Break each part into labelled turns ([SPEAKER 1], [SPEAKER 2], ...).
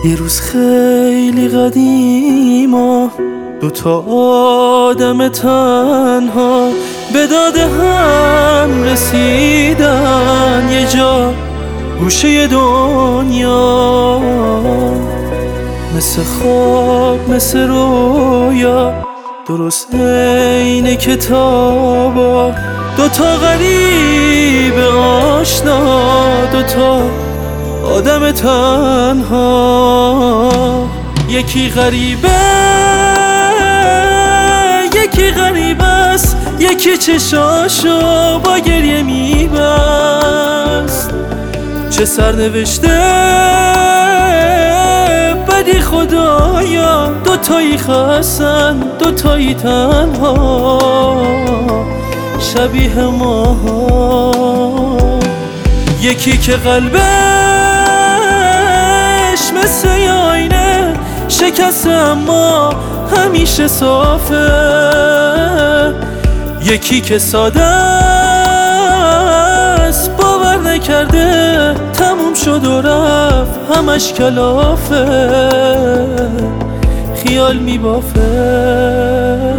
[SPEAKER 1] یه روز خیلی قدیما دوتا آدم تنها به داد هم رسیدن یه جا گوشه دنیا، مثل خواب مثل رویا درست عین کتابا، دوتا غریب آشنا، دوتا آدم تنها. یکی غریبه یکی غریب است، یکی چشاشو با گریه میبست. چه سرنوشته بدی خدایا، دوتایی خستن دوتایی تنها شبیه ما. یکی که قلبش مثل آینه شکسته اما همیشه صافه، یکی که ساده است باور نکرده تموم شد و رفت همش کلافه، خیال میبافه.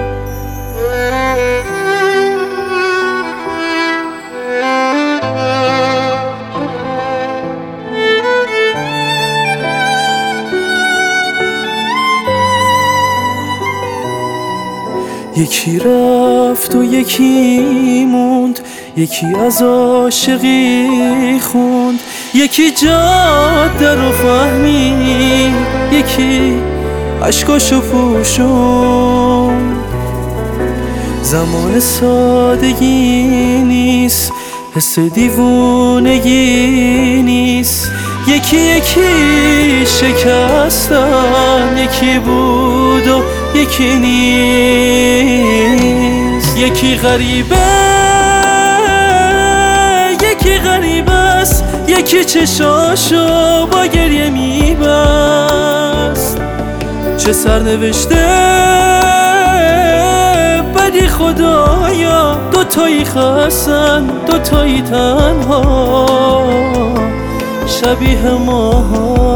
[SPEAKER 1] یکی رفت و یکی موند، یکی از عاشقی خوند، یکی جاده رو فهمید، یکی عشقاشو پوشوند. زمان سادگی نیست، حس دیوونگی نیست، یکی شکستن، یکی بود و یکی نیست. یکی غریبه یکی غریب است، یکی چشاشو با گریه میبست. چه سرنوشته بدی خدایا، دوتایی خستن دوتایی تنها شبیه ما.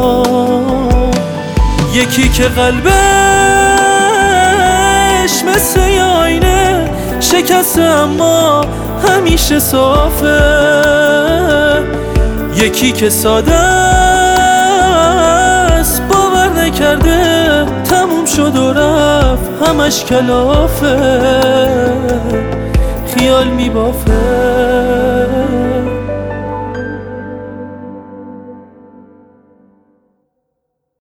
[SPEAKER 1] یکی که قلبش مثل آینه شکسته اما همیشه صافه، یکی که ساده است باور نکرده تموم شد و رفت همش کلافه، خیال میبافه.